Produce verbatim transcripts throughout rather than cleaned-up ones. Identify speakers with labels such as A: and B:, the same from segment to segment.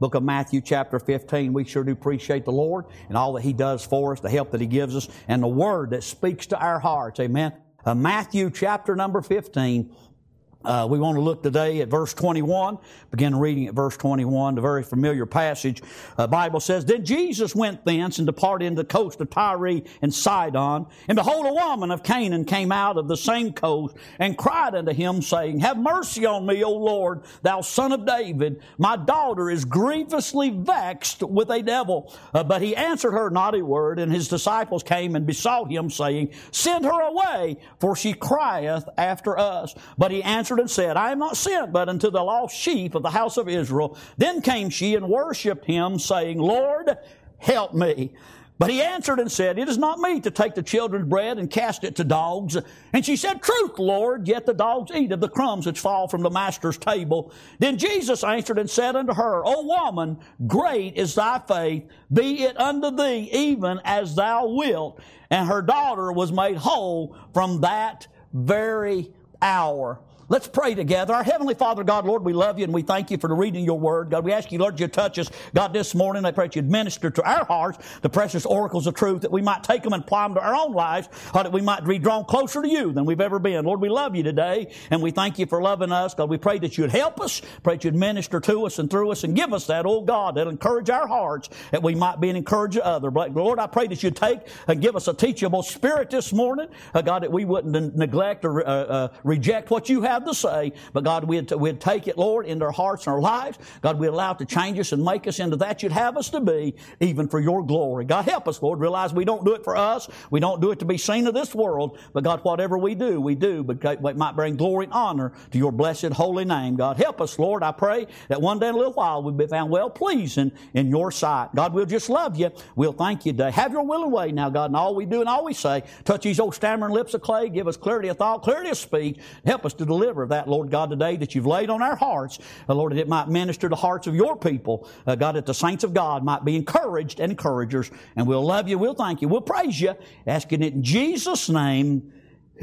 A: book of Matthew chapter fifteen. We sure do appreciate the Lord and all that He does for us, the help that He gives us, and the Word that speaks to our hearts. Amen. Uh, Matthew chapter number fifteen. Uh, we want to look today at verse twenty-one. Begin reading at verse twenty-one, the very familiar passage. The uh, Bible says, Then Jesus went thence and departed into the coast of Tyre and Sidon. And behold, a woman of Canaan came out of the same coast and cried unto Him, saying, Have mercy on me, O Lord, thou Son of David. My daughter is grievously vexed with a devil. Uh, but He answered her not a word. And His disciples came and besought Him, saying, Send her away, for she crieth after us. But He answered and said, I am not sent but unto the lost sheep of the house of Israel. Then came she and worshipped Him, saying, Lord, help me. But He answered and said, It is not meet to take the children's bread and cast it to dogs. And she said, Truth, Lord, yet the dogs eat of the crumbs which fall from the master's table. Then Jesus answered and said unto her, O woman, great is thy faith, be it unto thee even as thou wilt. And her daughter was made whole from that very hour. Let's pray together. Our Heavenly Father, God, Lord, we love You and we thank You for the reading Your Word. God, we ask You, Lord, You touch us. God, this morning, I pray that You'd minister to our hearts the precious oracles of truth, that we might take them and apply them to our own lives, or that we might be drawn closer to You than we've ever been. Lord, we love You today, and we thank You for loving us. God, we pray that You'd help us, pray that You'd minister to us and through us, and give us that, oh God, that'll encourage our hearts, that we might be an encourager to others. Lord, I pray that You'd take and give us a teachable spirit this morning, uh, God, that we wouldn't neglect or uh, uh, reject what You have to say, but God, we'd, we'd take it, Lord, into our hearts and our lives. God, we'd allow it to change us and make us into that You'd have us to be, even for Your glory. God, help us, Lord. Realize we don't do it for us. We don't do it to be seen of this world. But God, whatever we do, we do, but it might bring glory and honor to Your blessed holy name. God, help us, Lord. I pray that one day in a little while we'll be found well pleasing in Your sight. God, we'll just love You. We'll thank You today. Have Your will and way now, God, in all we do and all we say. Touch these old stammering lips of clay. Give us clarity of thought, clarity of speech. Help us to deliver that, Lord God, today that You've laid on our hearts. Uh, Lord, that it might minister to the hearts of Your people. Uh, God, that the saints of God might be encouraged and encouragers. And we'll love You. We'll thank You. We'll praise You. Asking it in Jesus' name.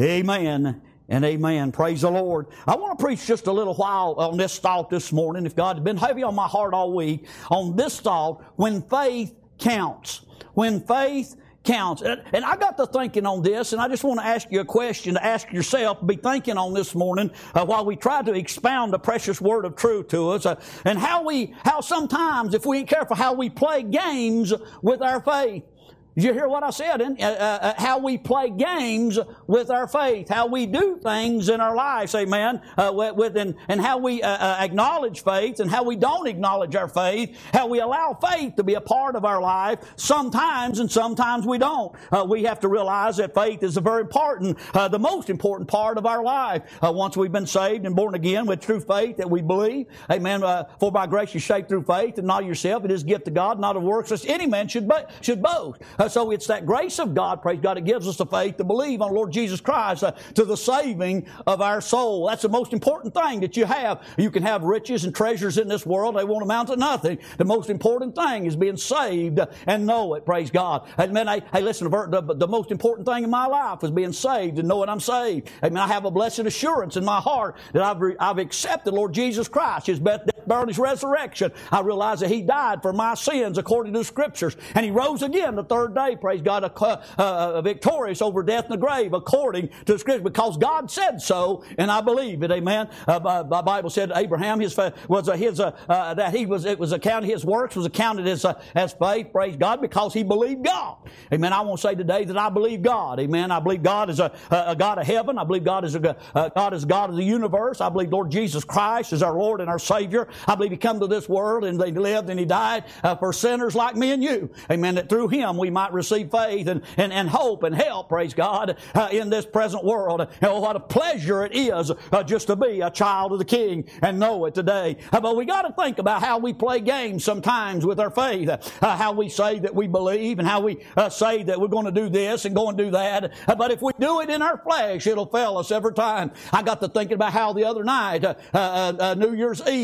A: Amen and amen. Praise the Lord. I want to preach just a little while on this thought this morning. If God has been heavy on my heart all week, on this thought, when faith counts. When faith counts. And, and I got to thinking on this, and I just want to ask you a question to ask yourself, be thinking on this morning uh, while we try to expound the precious word of truth to us, uh, and how we, how sometimes, if we ain't careful, how we play games with our faith. Did you hear what I said? Uh, uh, how we play games with our faith, how we do things in our lives, amen, uh, with, with and, and how we uh, uh, acknowledge faith and how we don't acknowledge our faith, how we allow faith to be a part of our life sometimes and sometimes we don't. Uh, we have to realize that faith is a very important, uh, the most important part of our life. Uh, once we've been saved and born again with true faith that we believe, amen, uh, for by grace you're saved through faith and not yourself. It is a gift of God, not of works, lest any man should, bo- should boast. Uh, So it's that grace of God, praise God, it gives us the faith to believe on Lord Jesus Christ uh, to the saving of our soul. That's the most important thing that you have. You can have riches and treasures in this world. They won't amount to nothing. The most important thing is being saved and know it, praise God. Amen. I, hey, listen, the, the most important thing in my life is being saved and knowing I'm saved. Amen. I have a blessed assurance in my heart that I've, re, I've accepted Lord Jesus Christ, His death, burial, His resurrection. I realize that He died for my sins according to the Scriptures, and He rose again the third day, praise God, uh, uh, victorious over death and the grave according to the Scripture, because God said so, and I believe it, amen. Uh, the Bible said Abraham, his was uh, his uh, uh, that he was it was accounted, his works was accounted as uh, as faith, praise God, because he believed God, amen. I want to say today that I believe God, amen. I believe God is a, a God of heaven. I believe God is a uh, God is God of the universe. I believe Lord Jesus Christ is our Lord and our Savior. I believe He came to this world and He lived and He died uh, for sinners like me and you, amen. That through Him we might receive faith and, and, and hope and help, praise God, uh, in this present world. And oh, what a pleasure it is uh, just to be a child of the King and know it today. Uh, but we got to think about how we play games sometimes with our faith, uh, how we say that we believe and how we uh, say that we're going to do this and go and do that. Uh, but if we do it in our flesh, it'll fail us every time. I got to thinking about how the other night, uh, uh, uh, New Year's Eve, how people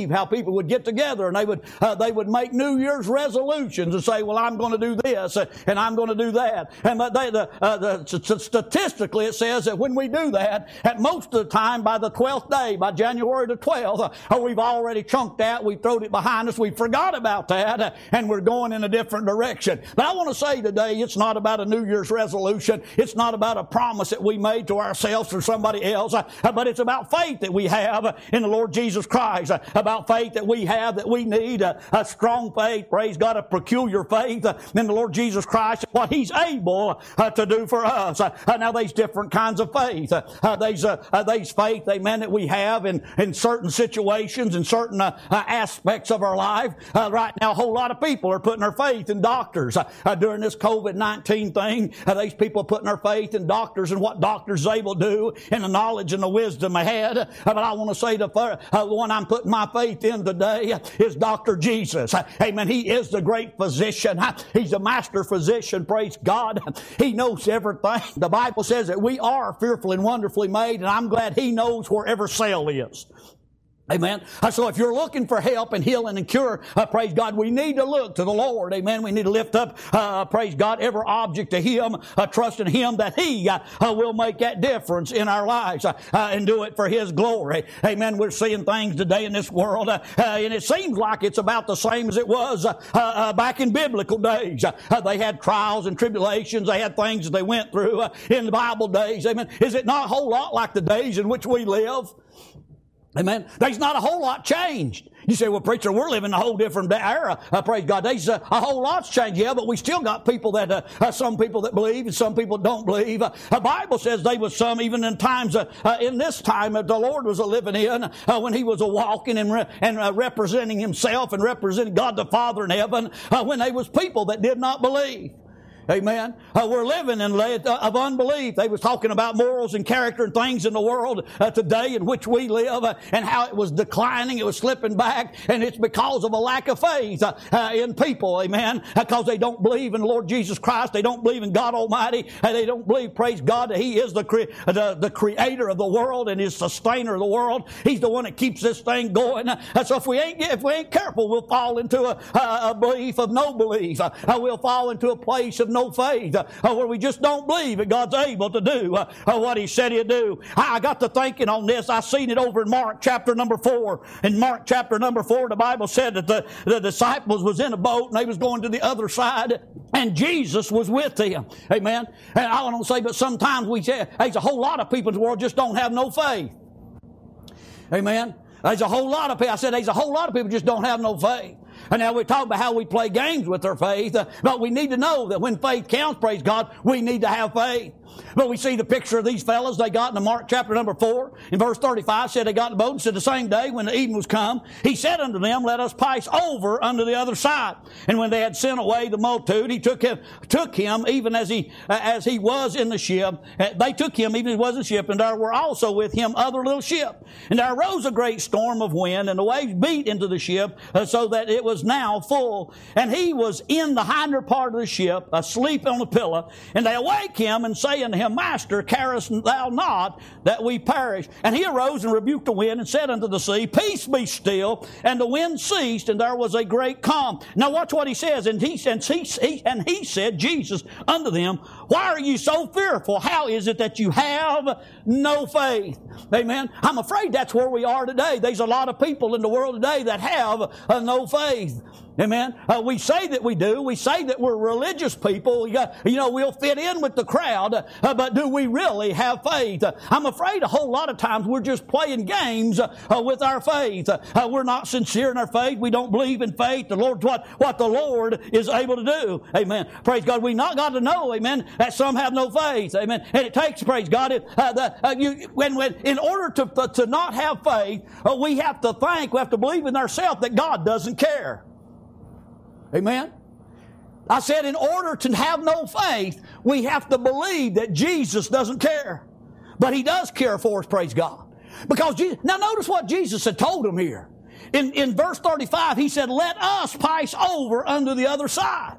A: people would get together and they would uh, they would make New Year's resolutions and say, well, I'm going to do this uh, and I'm going to do that. And they, the, uh, the, statistically it says that when we do that, at most of the time by the twelfth day, by January the twelfth, uh, we've already chunked out, we've thrown it behind us, we forgot about that, uh, and we're going in a different direction. But I want to say today, it's not about a New Year's resolution. It's not about a promise that we made to ourselves or somebody else, uh, but it's about faith that we have uh, in the Lord Jesus Christ, uh, about faith that we have that we need, uh, a strong faith, praise God, a peculiar faith uh, in the Lord Jesus Christ, what He's able uh, to do for us. Uh, uh, now, there's different kinds of faith. Uh, uh, there's, uh, uh, there's faith, amen, that we have in, in certain situations, in certain uh, uh, aspects of our life. Uh, right now, a whole lot of people are putting their faith in doctors. Uh, uh, during this COVID nineteen thing, uh, these people are putting their faith in doctors and what doctors are able to do and the knowledge and the wisdom ahead. Uh, but I want to say the, uh, the one I'm putting my faith in today is Doctor Jesus. Uh, amen. He is the great physician. Uh, he's the master physician. Praise God. He knows everything. The Bible says that we are fearfully and wonderfully made, and I'm glad He knows where every cell is. Amen. Uh, so if you're looking for help and healing and cure, uh, praise God, we need to look to the Lord. Amen. We need to lift up, uh, praise God, every object to Him, uh, trusting Him that He uh, uh, will make that difference in our lives uh, uh, and do it for His glory. Amen. We're seeing things today in this world, uh, uh, and it seems like it's about the same as it was uh, uh, uh, back in biblical days. Uh, uh, they had trials and tribulations. They had things that they went through uh, in the Bible days. Amen. Is it not a whole lot like the days in which we live? Amen. There's not a whole lot changed. You say, well, preacher, we're living in a whole different era. Uh, praise God. There's uh, a whole lot's changed. Yeah, but we still got people that, uh, uh, some people that believe and some people don't believe. Uh, the Bible says there was some, even in times, uh, uh, in this time that the Lord was a living in, uh, when He was a walking and, re- and uh, representing Himself and representing God the Father in heaven, uh, when there was people that did not believe. Amen. Uh, we're living in land of unbelief. They was talking about morals and character and things in the world uh, today in which we live uh, and how it was declining, it was slipping back, and it's because of a lack of faith uh, uh, in people. Amen. Because they don't believe in the Lord Jesus Christ. They don't believe in God Almighty. And they don't believe, praise God, that He is the, cre- the, the creator of the world and is sustainer of the world. He's the one that keeps this thing going. Uh, so if we ain't if we ain't careful, we'll fall into a, a, a belief of no belief. Uh, we'll fall into a place of no faith, uh, where we just don't believe that God's able to do uh, uh, what He said He'd do. I, I got to thinking on this. I seen it over in Mark chapter number four. In Mark chapter number four, the Bible said that the, the disciples was in a boat and they was going to the other side, and Jesus was with them. Amen. And I want to say, but sometimes we say there's a whole lot of people in the world just don't have no faith. Amen. There's a whole lot of people. I said there's a whole lot of people just don't have no faith. And now we talk about how we play games with our faith, uh, but we need to know that when faith counts, praise God, we need to have faith. But we see the picture of these fellows they got in the Mark chapter number four. In verse thirty-five said they got in the boat and said the same day when the evening was come, He said unto them, let us pass over unto the other side. And when they had sent away the multitude, He took him, took him even as he, uh, as he was in the ship. Uh, they took him even as he was in the ship, and there were also with him other little ship. And there arose a great storm of wind, and the waves beat into the ship, uh, so that it was now full. And he was in the hinder part of the ship, asleep on a pillow. And they awake him and say unto him, Master, carest thou not that we perish? And he arose and rebuked the wind and said unto the sea, Peace, be still. And the wind ceased, and there was a great calm. Now watch what he says. And he, and he, and he said, Jesus, unto them, Why are you so fearful? How is it that you have no faith? Amen. I'm afraid that's where we are today. There's a lot of people in the world today that have uh, no faith. Amen. Uh, we say that we do. We say that we're religious people. We got, you know, we'll fit in with the crowd. Uh, but do we really have faith? Uh, I'm afraid a whole lot of times we're just playing games uh, uh, with our faith. Uh, uh, we're not sincere in our faith. We don't believe in faith. The Lord's what, what the Lord is able to do. Amen. Praise God. We not got to know, amen, that some have no faith. Amen. And it takes, praise God, it, uh, the, uh, you, when, when, in order to, uh, to not have faith, uh, we have to think, we have to believe in ourselves that God doesn't care. Amen. I said in order to have no faith, we have to believe that Jesus doesn't care. But He does care for us, praise God. Because Jesus, now notice what Jesus had told them here. In, in verse thirty-five, He said, let us pass over unto the other side.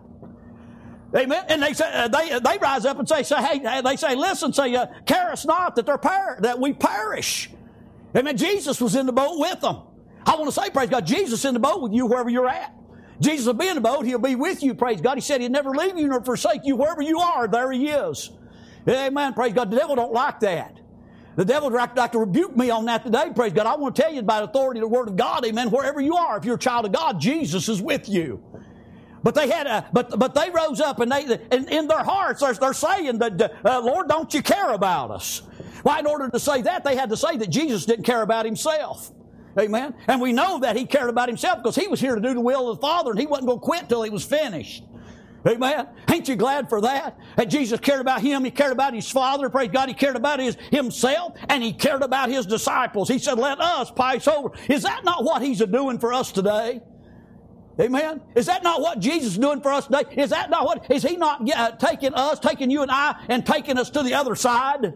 A: Amen. And they say, uh, they, they rise up and say, say hey, they say, listen, say, uh, care us not that, they're per- that we perish. Amen. Jesus was in the boat with them. I want to say, praise God, Jesus is in the boat with you wherever you're at. Jesus will be in the boat. He'll be with you, praise God. He said He'd never leave you nor forsake you. Wherever you are, there He is. Amen, praise God. The devil don't like that. The devil would like, like to rebuke me on that today, praise God. I want to tell you by authority of the Word of God, amen, wherever you are, if you're a child of God, Jesus is with you. But they had a, but but they rose up and they and in their hearts they're, they're saying that uh, Lord, don't you care about us? Well, in order to say that, they had to say that Jesus didn't care about Himself. Amen. And we know that He cared about Himself because He was here to do the will of the Father, and He wasn't going to quit till He was finished. Amen. Ain't you glad for that? That Jesus cared about Him. He cared about His Father. Praise God. He cared about his, Himself, and He cared about His disciples. He said, let us pass over. Is that not what He's doing for us today? Amen. Is that not what Jesus is doing for us today? Is that not what, is He not uh, taking us, taking you and I, and taking us to the other side?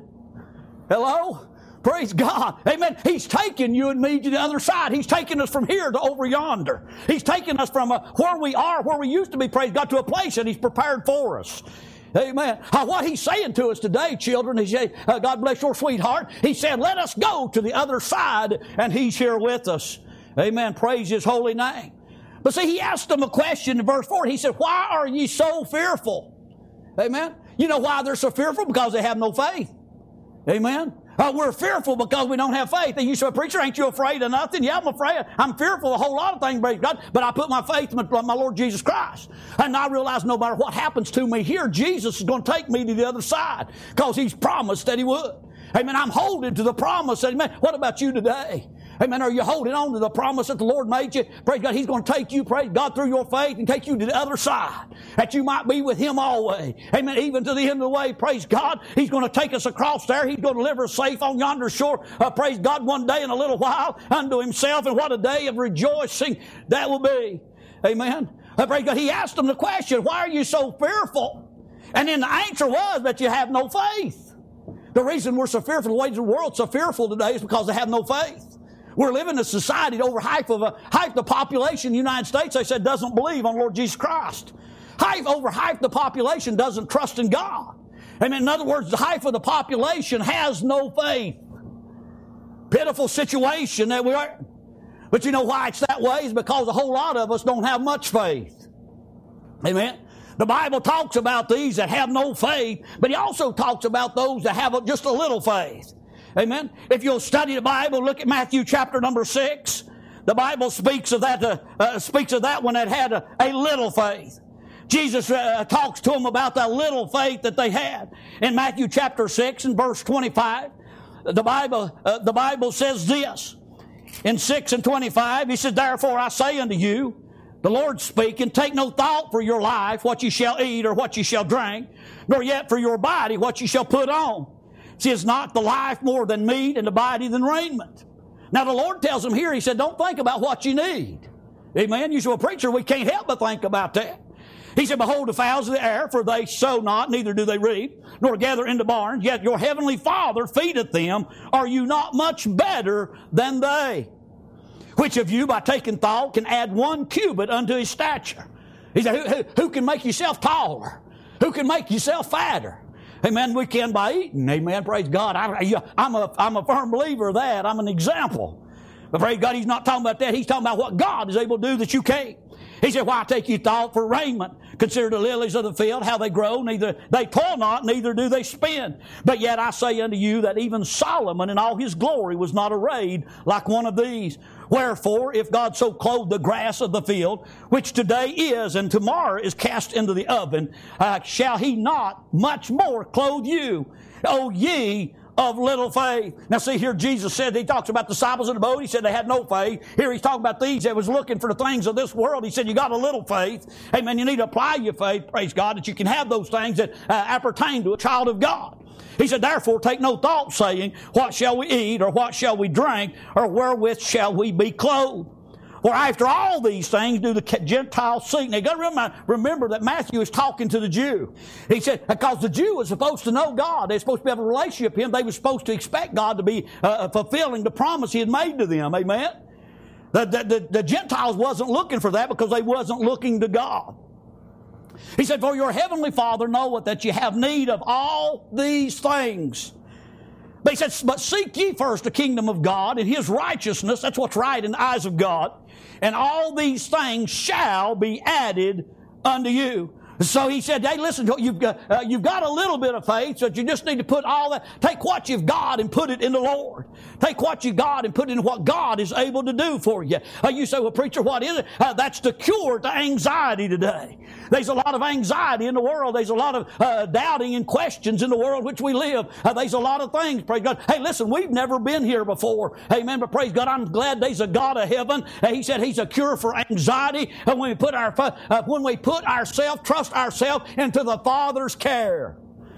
A: Hello? Praise God. Amen. He's taking you and me to the other side. He's taking us from here to over yonder. He's taking us from uh, where we are, where we used to be, praise God, to a place that He's prepared for us. Amen. Uh, what He's saying to us today, children, is, uh, God bless your sweetheart. He said, let us go to the other side, and He's here with us. Amen. Praise His holy name. But see, He asked them a question in verse four. He said, why are ye so fearful? Amen. You know why they're so fearful? Because they have no faith. Amen. Uh, we're fearful because we don't have faith. And you say, preacher, ain't you afraid of nothing? Yeah, I'm afraid. I'm fearful of a whole lot of things, praise God. But I put my faith in my, my Lord Jesus Christ. And I realize no matter what happens to me here, Jesus is going to take me to the other side because He's promised that He would. Amen. I'm holding to the promise. Amen. What about you today? Amen. Are you holding on to the promise that the Lord made you? Praise God. He's going to take you, praise God, through your faith and take you to the other side. That you might be with Him always. Amen. Even to the end of the way. Praise God. He's going to take us across there. He's going to deliver us safe on yonder shore. Uh, praise God, one day in a little while unto Himself. And what a day of rejoicing that will be. Amen. Uh, praise God. He asked them the question, why are you so fearful? And then the answer was that you have no faith. The reason we're so fearful, the ways of the world so fearful today is because they have no faith. We're living in a society that over half of a, half the population in the United States, they said, doesn't believe on Lord Jesus Christ. Half, over half the population doesn't trust in God. Amen. In other words, the half of the population has no faith. Pitiful situation that we are. But you know why it's that way? It's because a whole lot of us don't have much faith. Amen. The Bible talks about these that have no faith, but He also talks about those that have just a little faith. Amen. If you'll study the Bible, look at Matthew chapter number six. The Bible speaks of that. Uh, uh, speaks of that one that had a, a little faith. Jesus uh, talks to them about that little faith that they had in Matthew chapter six and verse twenty-five. The Bible, uh, the Bible says this in six and twenty-five. He says, "Therefore I say unto you, the Lord speaking, take no thought for your life, what you shall eat or what you shall drink, nor yet for your body, what you shall put on. See, is not the life more than meat and the body than raiment?" Now the Lord tells them here, He said, don't think about what you need. Amen. You say, well, preacher, we can't help but think about that. He said, behold the fowls of the air, for they sow not, neither do they reap, nor gather into barns, yet your heavenly Father feedeth them. Are you not much better than they? Which of you, by taking thought, can add one cubit unto his stature? He said, who, who, who can make yourself taller? Who can make yourself fatter? Amen. We can by eating. Amen. Praise God. I, I'm a, I'm a firm believer of that. I'm an example. But praise God, He's not talking about that. He's talking about what God is able to do that you can't. He said, why take you thought for raiment? Consider the lilies of the field, how they grow. Neither they toil not, neither do they spin. But yet I say unto you that even Solomon in all his glory was not arrayed like one of these. Wherefore, if God so clothed the grass of the field, which today is and tomorrow is cast into the oven, uh, shall He not much more clothe you, O ye of little faith? Now see here, Jesus said, He talks about the disciples in the boat. He said they had no faith. Here He's talking about these that was looking for the things of this world. He said, you got a little faith. Amen. You need to apply your faith, praise God, that you can have those things that uh, appertain to a child of God. He said, therefore take no thought, saying, what shall we eat, or what shall we drink, or wherewith shall we be clothed? For after all these things do the Gentiles seek. Now you got to remember, remember that Matthew is talking to the Jew. He said, because the Jew was supposed to know God. They're supposed to have a relationship with Him. They were supposed to expect God to be uh, fulfilling the promise He had made to them. Amen? The, the, the, the Gentiles wasn't looking for that because they wasn't looking to God. He said, for your heavenly Father knoweth that you have need of all these things. But he said, but seek ye first the kingdom of God and His righteousness. That's what's right in the eyes of God. And all these things shall be added unto you. So he said, hey, listen, you've got, uh, you've got a little bit of faith, so you just need to put all that, take what you've got and put it in the Lord. Take what you got and put it in what God is able to do for you. Uh, you say, well, preacher, what is it? Uh, that's the cure to anxiety today. There's a lot of anxiety in the world. There's a lot of uh, doubting and questions in the world which we live. Uh, there's a lot of things, praise God. Hey, listen, we've never been here before. Amen, but praise God, I'm glad there's a God of heaven. Uh, he said He's a cure for anxiety. And when we put our, uh, when we put ourselves, trust ourselves into the Father's care.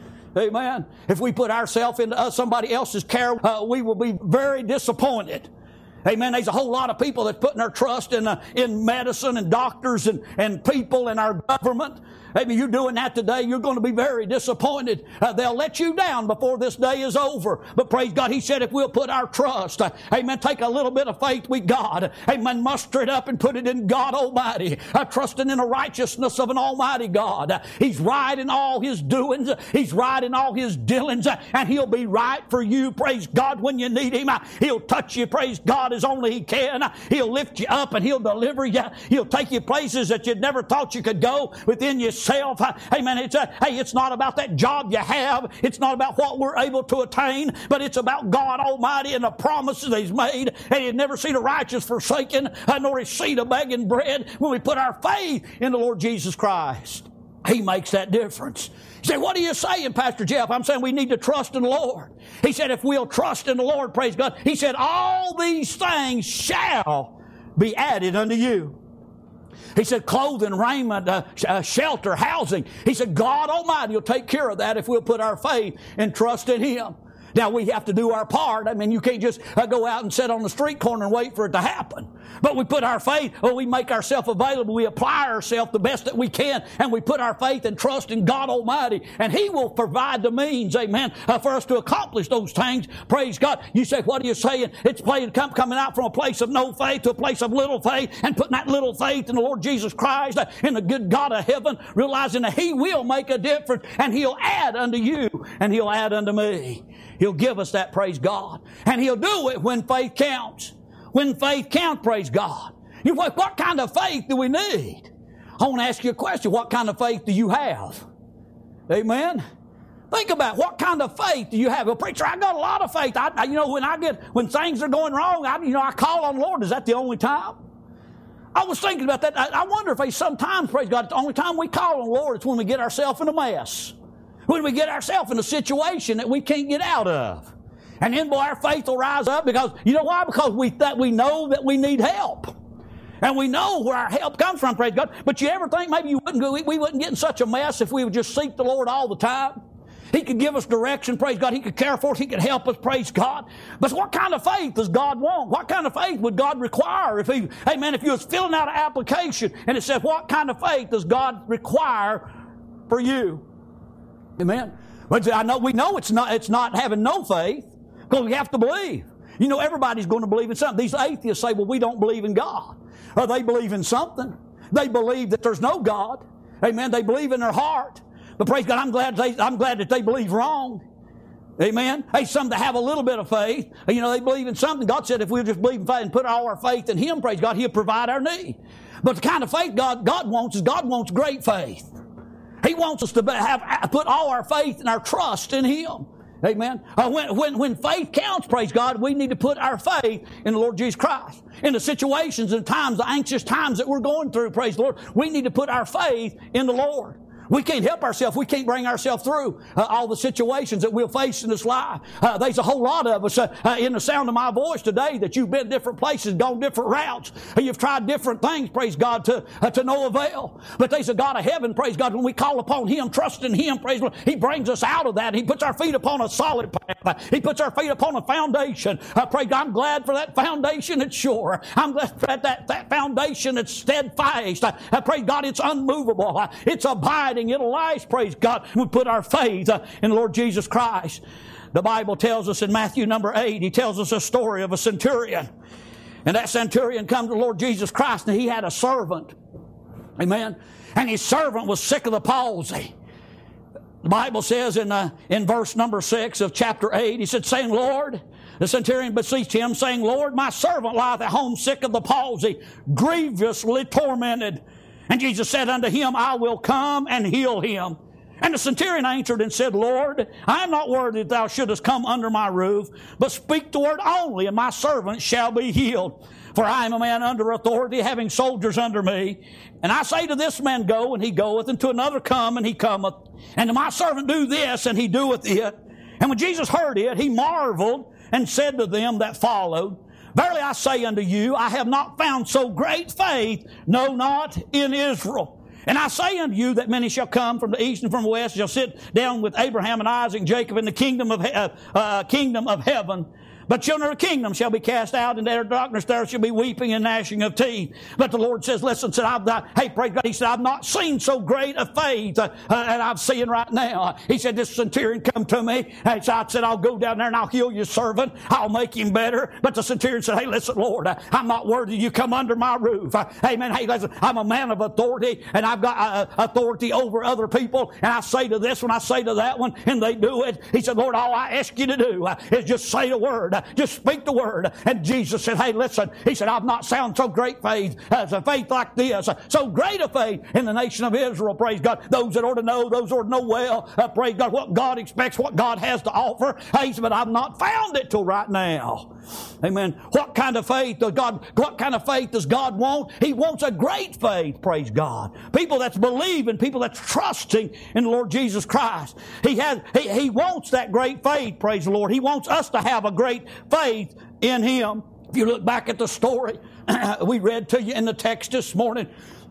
A: Amen. If we put ourselves into uh, somebody else's care, uh, we will be very disappointed. Amen. There's a whole lot of people that's putting their trust in uh, in medicine and doctors and, and people and our government. Maybe you're doing that today. You're going to be very disappointed. Uh, they'll let you down before this day is over. But praise God, He said if we'll put our trust, uh, amen, take a little bit of faith with God, amen, muster it up and put it in God Almighty, uh, trusting in the righteousness of an Almighty God. Uh, he's right in all His doings. Uh, he's right in all His dealings. Uh, and He'll be right for you, praise God, when you need Him. Uh, he'll touch you, praise God, as only He can. Uh, he'll lift you up and He'll deliver you. He'll take you places that you'd never thought you could go within yourself. Amen. It's a, hey, it's not about that job you have. It's not about what we're able to attain, but it's about God Almighty and the promises that He's made. And He'd never seen a righteous forsaken, nor His seed a begging bread. When we put our faith in the Lord Jesus Christ, He makes that difference. You say, what are you saying, Pastor Jeff? I'm saying we need to trust in the Lord. He said, if we'll trust in the Lord, praise God, He said, all these things shall be added unto you. He said, clothing, raiment, uh, uh, shelter, housing. He said, God Almighty will take care of that if we'll put our faith and trust in Him. Now, we have to do our part. I mean, you can't just uh, go out and sit on the street corner and wait for it to happen. But we put our faith, or we make ourselves available. We apply ourselves the best that we can, and we put our faith and trust in God Almighty, and He will provide the means, amen, uh, for us to accomplish those things. Praise God. You say, what are you saying? It's playing, come, coming out from a place of no faith to a place of little faith, and putting that little faith in the Lord Jesus Christ, uh, in the good God of heaven, realizing that He will make a difference, and He'll add unto you, and He'll add unto me. He'll give us that, praise God. And He'll do it when faith counts. When faith counts, praise God. You know, what kind of faith do we need? I want to ask you a question. What kind of faith do you have? Amen? Think about what kind of faith do you have? Well, preacher, I got a lot of faith. I, I, you know, when I get, when things are going wrong, I, you know, I call on the Lord. Is that the only time? I was thinking about that. I, I wonder if sometimes, praise God, the only time we call on the Lord is when we get ourselves in a mess. When we get ourselves in a situation that we can't get out of. And then, boy, our faith will rise up because, you know why? Because we that we know that we need help. And we know where our help comes from, praise God. But you ever think maybe you wouldn't go, we wouldn't get in such a mess if we would just seek the Lord all the time? He could give us direction, praise God. He could care for us. He could help us, praise God. But what kind of faith does God want? What kind of faith would God require? If He, hey man, if you was filling out an application and it said, what kind of faith does God require for you? Amen. But I know we know it's not it's not having no faith, because we have to believe. You know, everybody's going to believe in something. These atheists say, well, we don't believe in God. Or they believe in something. They believe that there's no God. Amen. They believe in their heart. But praise God, I'm glad they I'm glad that they believe wrong. Amen. Hey, some that have a little bit of faith, you know, they believe in something. God said if we'll just believe in faith and put all our faith in Him, praise God, He'll provide our need. But the kind of faith God God wants is God wants great faith. He wants us to have put all our faith and our trust in Him. Amen. Uh, when, when, when faith counts, praise God, we need to put our faith in the Lord Jesus Christ. In the situations and times, the anxious times that we're going through, praise the Lord, we need to put our faith in the Lord. We can't help ourselves. We can't bring ourselves through uh, all the situations that we'll face in this life. Uh, there's a whole lot of us uh, uh, in the sound of my voice today that you've been different places, gone different routes. Uh, you've tried different things, praise God, to uh, to no avail. But there's a God of heaven, praise God, when we call upon Him, trust in Him, praise God, He brings us out of that. He puts our feet upon a solid path. Uh, he puts our feet upon a foundation. Uh, praise God, I'm glad for that foundation that's sure. I'm glad for that, that, that foundation that's steadfast. Uh, uh, praise God, it's unmovable. Uh, it's abiding. It'll last, praise God. We put our faith uh, in the Lord Jesus Christ. The Bible tells us in Matthew number eight, He tells us a story of a centurion. And that centurion come to the Lord Jesus Christ, and he had a servant. Amen. And his servant was sick of the palsy. The Bible says in, uh, in verse number six of chapter eight, he said, saying, Lord, the centurion beseeched him, saying, Lord, my servant lieth at home sick of the palsy, grievously tormented. And Jesus said unto him, I will come and heal him. And the centurion answered and said, Lord, I am not worthy that thou shouldest come under my roof, but speak the word only, and my servant shall be healed. For I am a man under authority, having soldiers under me. And I say to this man, go, and he goeth, and to another, come, and he cometh. And to my servant, do this, and he doeth it. And when Jesus heard it, he marveled, and said to them that followed, Verily I say unto you, I have not found so great faith, no, not in Israel. And I say unto you that many shall come from the east and from the west, shall sit down with Abraham and Isaac and Jacob in the kingdom of, he- uh, kingdom of heaven. But children of the kingdom shall be cast out into their darkness. There shall be weeping and gnashing of teeth. But the Lord says, listen, said, I've, I, hey, praise God. He said, I've not seen so great a faith uh, uh, and I'm seeing right now. He said, this centurion come to me. And so I said, I'll go down there and I'll heal your servant. I'll make him better. But the centurion said, hey, listen, Lord, uh, I'm not worthy you come under my roof. Uh, amen. Hey, listen, I'm a man of authority and I've got uh, authority over other people. And I say to this one, I say to that one, and they do it. He said, Lord, all I ask you to do uh, is just say the word. Uh, just speak the word. And Jesus said, hey, listen, he said, I've not found so great faith as a faith like this, so great a faith in the nation of Israel, praise God. Those that ought to know, those that ought to know well, uh, praise God, what God expects, what God has to offer. He said, but I've not found it till right now. Amen. What kind of faith does God, what kind of faith does God want? He wants a great faith, praise God. People that's believing, people that's trusting in the Lord Jesus Christ. He has, he, he wants that great faith, praise the Lord. He wants us to have a great faith in Him. If you look back at the story we read to you in the text this morning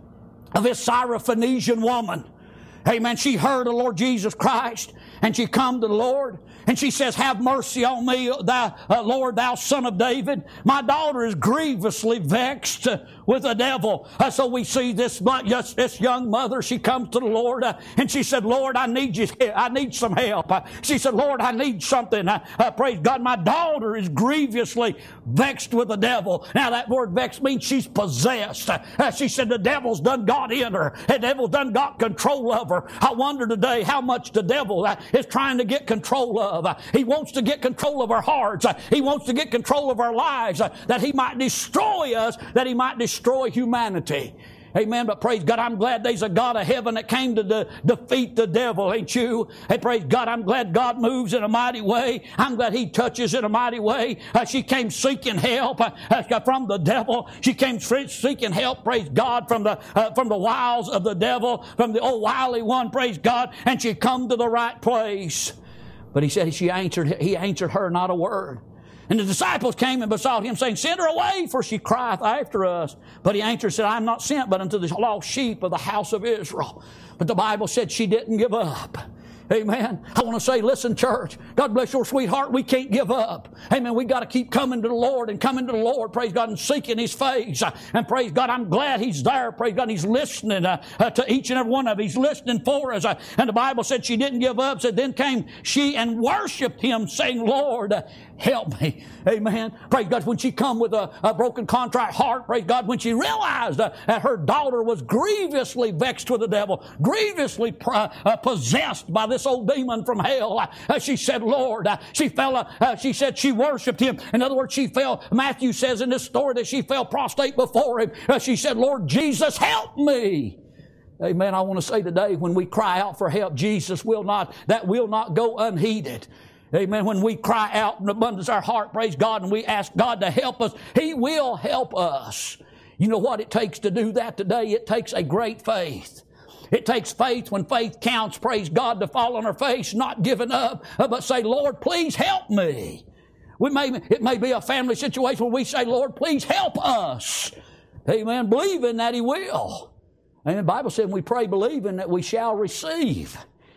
A: of this Syrophoenician woman. Amen. She heard the Lord Jesus Christ and she come to the Lord and she says, have mercy on me, thou, uh, Lord, thou son of David. My daughter is grievously vexed uh, with the devil. Uh, so we see this, this young mother, she comes to the Lord uh, and she said, Lord, I need you. I need some help. Uh, she said, Lord, I need something. Uh, uh, praise God. My daughter is grievously vexed with the devil. Now that word vexed means she's possessed. Uh, she said the devil's done got in her. The devil's done got control of her. I wonder today how much the devil uh, is trying to get control of. Uh, he wants to get control of our hearts. Uh, he wants to get control of our lives, uh, that he might destroy us, that he might destroy humanity. Amen. But praise God, I'm glad there's a God of heaven that came to de- defeat the devil, ain't you? Hey, praise God, I'm glad God moves in a mighty way. I'm glad He touches in a mighty way. Uh, she came seeking help uh, uh, from the devil. She came seeking help, praise God, from the uh, from the wiles of the devil, from the old wily one, praise God. And she come to the right place. But he said she answered. He answered her not a word. And the disciples came and besought him, saying, send her away, for she crieth after us. But he answered and said, I am not sent but unto the lost sheep of the house of Israel. But the Bible said she didn't give up. Amen. I want to say, listen, church, God bless your sweetheart, we can't give up. Amen. We got to keep coming to the Lord and coming to the Lord, praise God, and seeking His face. And praise God, I'm glad He's there. Praise God, He's listening uh, uh, to each and every one of us. He's listening for us. Uh, and the Bible said she didn't give up. Said, then came she and worshiped Him, saying, Lord, uh, help me. Amen. Praise God, when she come with a, a broken, contrite heart, praise God, when she realized uh, that her daughter was grievously vexed with the devil, grievously uh, uh, possessed by this old demon from hell, uh, she said, Lord, uh, she fell, uh, uh, she said she worshiped Him. In other words, she fell, Matthew says in this story that she fell prostrate before Him. Uh, she said, Lord Jesus, help me. Amen. I want to say today, when we cry out for help, Jesus will not, that will not go unheeded. Amen. When we cry out in abundance of our heart, praise God, and we ask God to help us, He will help us. You know what it takes to do that today? It takes a great faith. It takes faith when faith counts, praise God, to fall on our face, not giving up, but say, Lord, please help me. We may, it may be a family situation where we say, Lord, please help us. Amen. Believing that He will. And the Bible said when we pray believing that we shall receive.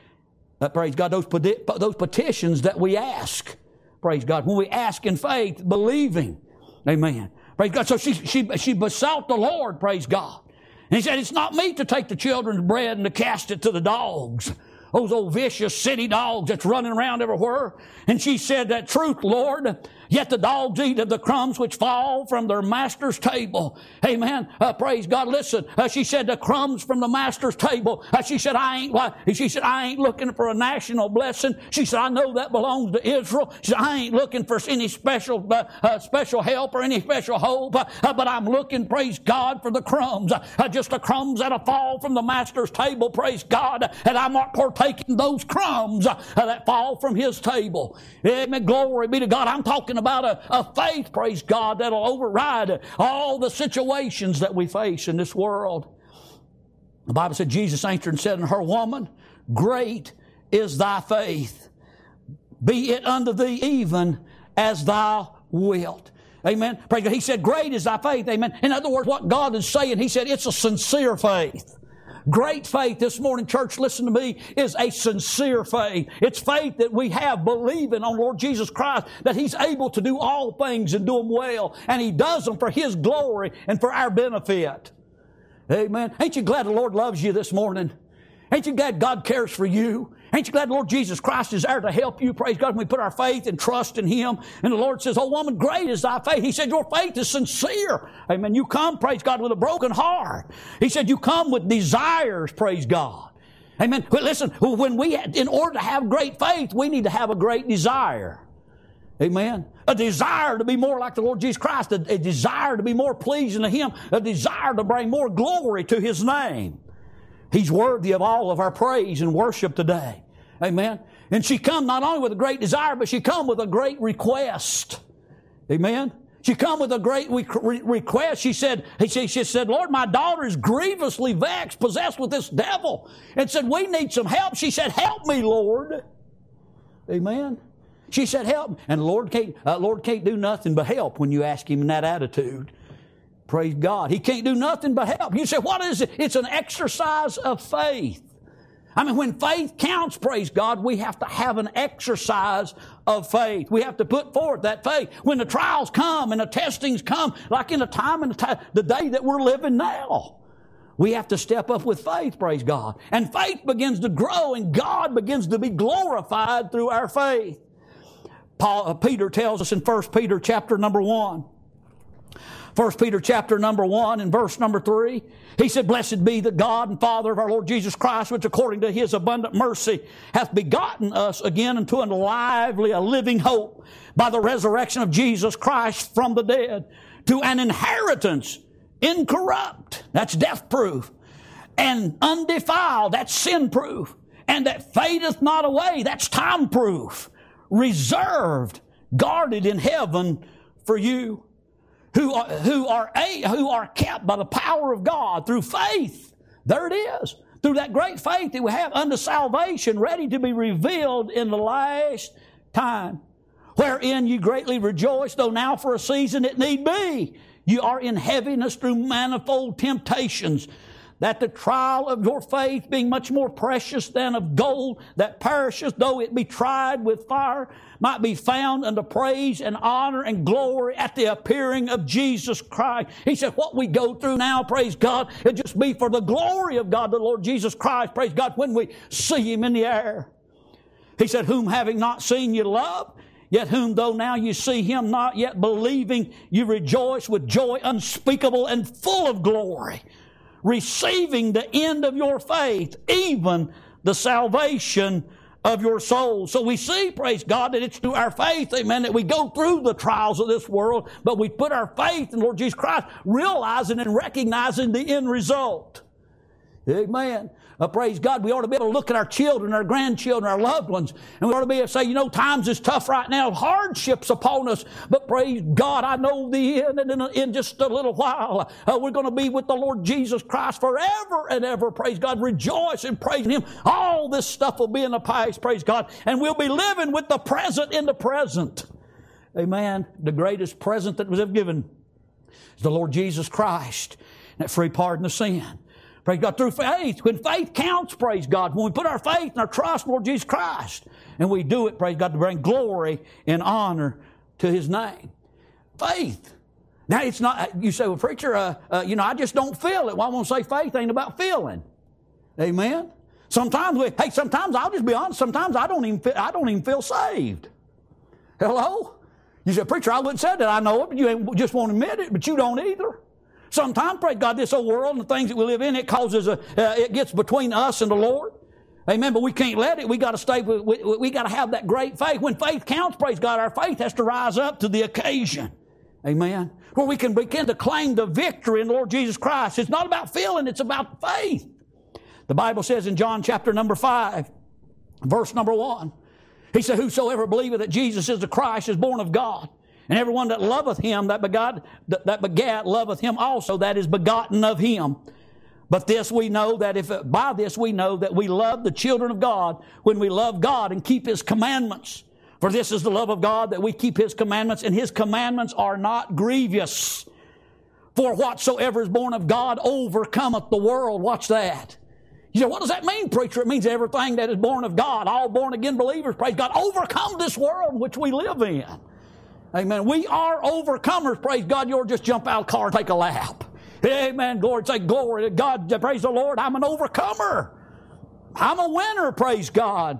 A: Uh, praise God, those, those petitions that we ask. Praise God. When we ask in faith, believing. Amen. Praise God. So she, she, she besought the Lord, praise God. And He said, it's not me to take the children's bread and to cast it to the dogs. Those old vicious city dogs that's running around everywhere. And she said, that truth, Lord, Yet the dogs eat of the crumbs which fall from their master's table. Amen. Uh, praise God. Listen, uh, she said the crumbs from the master's table. Uh, she said, I ain't, well, she said, I ain't looking for a national blessing. She said, I know that belongs to Israel. She said, I ain't looking for any special, uh, uh, special help or any special hope, uh, uh, but I'm looking, praise God, for the crumbs. Uh, just the crumbs that'll fall from the master's table, praise God. And I'm not partaking those crumbs uh, that fall from his table. Amen. Glory be to God. I'm talking about about a, a faith, praise God, that'll override all the situations that we face in this world. The Bible said, Jesus answered and said unto her, Woman, great is thy faith. Be it unto thee even as thou wilt. Amen. Praise God. He said, great is thy faith. Amen. In other words, what God is saying, He said, it's a sincere faith. Great faith this morning, church, listen to me, is a sincere faith. It's faith that we have believing on Lord Jesus Christ, that He's able to do all things and do them well. And He does them for His glory and for our benefit. Amen. Ain't you glad the Lord loves you this morning? Ain't you glad God cares for you? Ain't you glad the Lord Jesus Christ is there to help you? Praise God. When we put our faith and trust in Him. And the Lord says, oh woman, great is thy faith. He said, your faith is sincere. Amen. You come, praise God, with a broken heart. He said, you come with desires, praise God. Amen. But listen, when we, in order to have great faith, we need to have a great desire. Amen. A desire to be more like the Lord Jesus Christ. A, a desire to be more pleasing to Him. A desire to bring more glory to His name. He's worthy of all of our praise and worship today. Amen. And she come not only with a great desire, but she come with a great request. Amen. She come with a great re- request. She said, she, she said, Lord, my daughter is grievously vexed, possessed with this devil. And said, we need some help. She said, help me, Lord. Amen. She said, help me. And the Lord can't, uh, Lord can't do nothing but help when you ask Him in that attitude. Praise God. He can't do nothing but help. You say, what is it? It's an exercise of faith. I mean, when faith counts, praise God, we have to have an exercise of faith. We have to put forth that faith. When the trials come and the testings come, like in the time and the, time, the day that we're living now, we have to step up with faith, praise God. And faith begins to grow and God begins to be glorified through our faith. Paul, uh, Peter tells us in First Peter chapter number one. First Peter chapter number one and verse number three. He said, Blessed be the God and Father of our Lord Jesus Christ, which according to His abundant mercy hath begotten us again unto a lively, a living hope by the resurrection of Jesus Christ from the dead, to an inheritance incorrupt, that's death-proof, and undefiled, that's sin-proof, and that fadeth not away, that's time-proof, reserved, guarded in heaven for you, who are, who are, a, who are kept by the power of God through faith. There it is. Through that great faith that we have unto salvation, ready to be revealed in the last time, wherein you greatly rejoice, though now for a season it need be. You are in heaviness through manifold temptations, that the trial of your faith, being much more precious than of gold that perisheth, though it be tried with fire, might be found unto praise and honor and glory at the appearing of Jesus Christ. He said, what we go through now, praise God, it just be for the glory of God, the Lord Jesus Christ, praise God, when we see Him in the air. He said, whom having not seen you love, yet whom though now you see Him not yet believing, you rejoice with joy unspeakable and full of glory, receiving the end of your faith, even the salvation of your soul. So we see, praise God, that it's through our faith, amen, that we go through the trials of this world, but we put our faith in Lord Jesus Christ, realizing and recognizing the end result. Amen. Uh, praise God, we ought to be able to look at our children, our grandchildren, our loved ones, and we ought to be able to say, you know, times is tough right now, hardships upon us, but praise God, I know the end, and in, in just a little while, uh, we're going to be with the Lord Jesus Christ forever and ever, praise God, rejoice and praise Him. All this stuff will be in the past, praise God, and we'll be living with the present in the present. Amen. The greatest present that was ever given is the Lord Jesus Christ, that free pardon of sin. Praise God, through faith. When faith counts, praise God. When we put our faith and our trust in Lord Jesus Christ. And we do it, praise God, to bring glory and honor to His name. Faith. Now, it's not, you say, well, preacher, uh, uh, you know, I just don't feel it. Well, I want to say faith ain't about feeling. Amen? Sometimes, we, hey, sometimes I'll just be honest, sometimes I don't even feel, I don't even feel saved. Hello? You say, preacher, I wouldn't say that. I know it, but you ain't, just won't admit it, but you don't either. Sometimes, praise God, this old world and the things that we live in, it causes a, uh, it gets between us and the Lord. Amen. But we can't let it. We got to stay. We, we, we got to have that great faith. When faith counts, praise God, our faith has to rise up to the occasion. Amen. Where we can begin to claim the victory in the Lord Jesus Christ. It's not about feeling, it's about faith. The Bible says in John chapter number five, verse number one, he said, whosoever believeth that Jesus is the Christ is born of God. And everyone that loveth him, that begot, that, that begat, loveth him also, that is begotten of him. But this we know that if, by this we know that we love the children of God when we love God and keep His commandments. For this is the love of God, that we keep His commandments, and His commandments are not grievous. For whatsoever is born of God overcometh the world. Watch that. You say, what does that mean, preacher? It means everything that is born of God, all born again believers, praise God, overcome this world in which we live in. Amen. We are overcomers, praise God. You'll just jump out of the car and take a lap. Amen. Glory, say glory to God. Praise the Lord. I'm an overcomer. I'm a winner, praise God.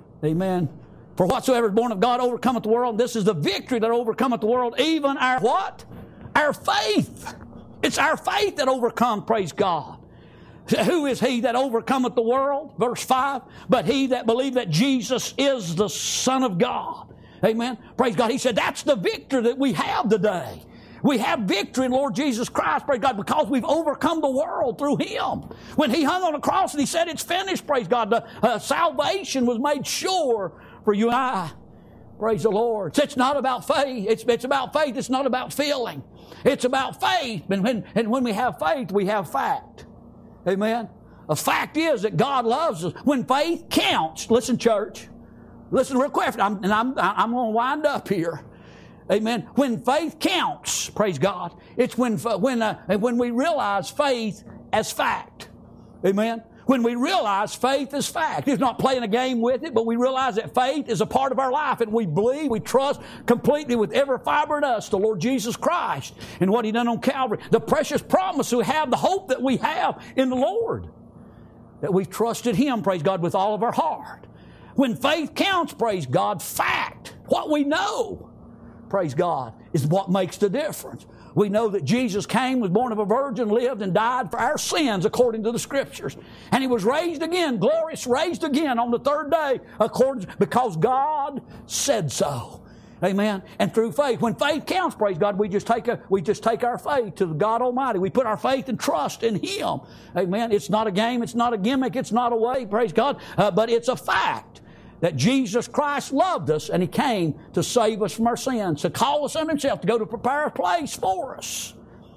A: Amen. For whatsoever is born of God overcometh the world. And this is the victory that overcometh the world. Even our what? Our faith. It's our faith that overcomes, praise God. Who is he that overcometh the world? Verse five. But he that believeth that Jesus is the Son of God. Amen. Praise God. He said that's the victory that we have today. We have victory in Lord Jesus Christ, praise God, because we've overcome the world through Him. When He hung on the cross and He said it's finished, praise God, the uh, salvation was made sure for you and I. Praise the Lord. So it's not about faith. It's, it's about faith. It's not about feeling. It's about faith. And when, and when we have faith, we have fact. Amen. A fact is that God loves us. When faith counts, listen, church, listen real quick, I'm, and I'm, I'm going to wind up here. Amen. When faith counts, praise God, it's when when uh, when we realize faith as fact. Amen. When we realize faith is fact. It's not playing a game with it, but we realize that faith is a part of our life, and we believe, we trust completely with every fiber in us the Lord Jesus Christ and what He done on Calvary. The precious promise we have, the hope that we have in the Lord, that we've trusted Him, praise God, with all of our heart. When faith counts, praise God, fact, what we know, praise God, is what makes the difference. We know that Jesus came, was born of a virgin, lived and died for our sins according to the Scriptures. And He was raised again, glorious, raised again on the third day according, because God said so. Amen. And through faith, when faith counts, praise God, we just take a, we just take our faith to God Almighty. We put our faith and trust in Him. Amen. It's not a game, it's not a gimmick, it's not a way, praise God, uh, but it's a fact that Jesus Christ loved us and He came to save us from our sins, to call us unto Himself, to go to prepare a place for us.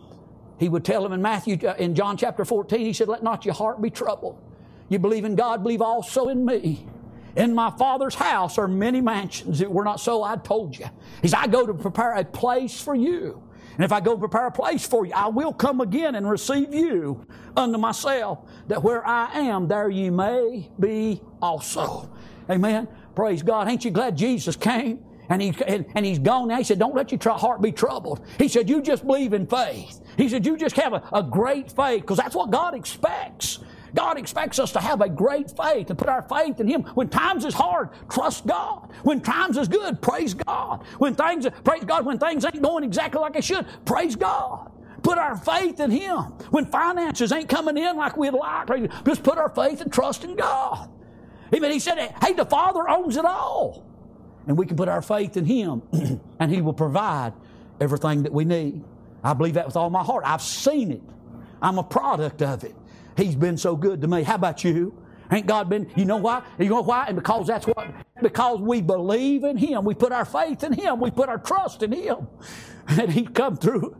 A: He would tell them in Matthew, in John chapter fourteen, He said, let not your heart be troubled. You believe in God, believe also in me. In my Father's house are many mansions. If it were not so, I'd told you. He said, I go to prepare a place for you. And if I go prepare a place for you, I will come again and receive you unto myself, that where I am, there ye may be also. Amen. Praise God. Ain't you glad Jesus came and, he, and, and He's gone now? He said, don't let your heart be troubled. He said, you just believe in faith. He said, you just have a, a great faith, because that's what God expects. God expects us to have a great faith and put our faith in Him. When times is hard, trust God. When times is good, praise God. When things, praise God, when things ain't going exactly like they should, praise God. Put our faith in Him. When finances ain't coming in like we'd like, just put our faith and trust in God. Amen. He said, hey, the Father owns it all. And we can put our faith in Him, and He will provide everything that we need. I believe that with all my heart. I've seen it. I'm a product of it. He's been so good to me. How about you? Ain't God been? You know why? You know why? And because that's what, because we believe in Him. We put our faith in Him. We put our trust in Him. And He's come through.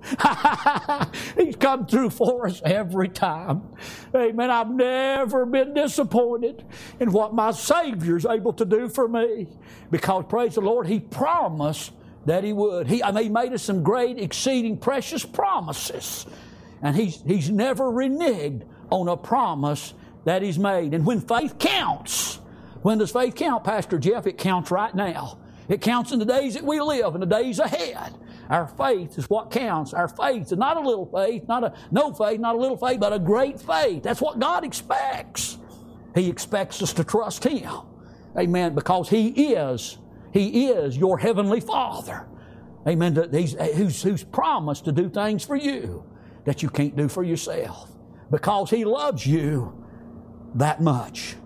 A: He's come through for us every time. Amen. I've never been disappointed in what my Savior's able to do for me. Because, praise the Lord, He promised that He would. He, I mean, He made us some great, exceeding, precious promises. And He's, he's never reneged on a promise that He's made. And when faith counts, when does faith count, Pastor Jeff? It counts right now. It counts in the days that we live, in the days ahead. Our faith is what counts. Our faith is not a little faith, not a no faith, not a little faith, but a great faith. That's what God expects. He expects us to trust Him. Amen. Because He is, He is your Heavenly Father. Amen. That he's, who's, who's promised to do things for you that you can't do for yourself. Because He loves you that much.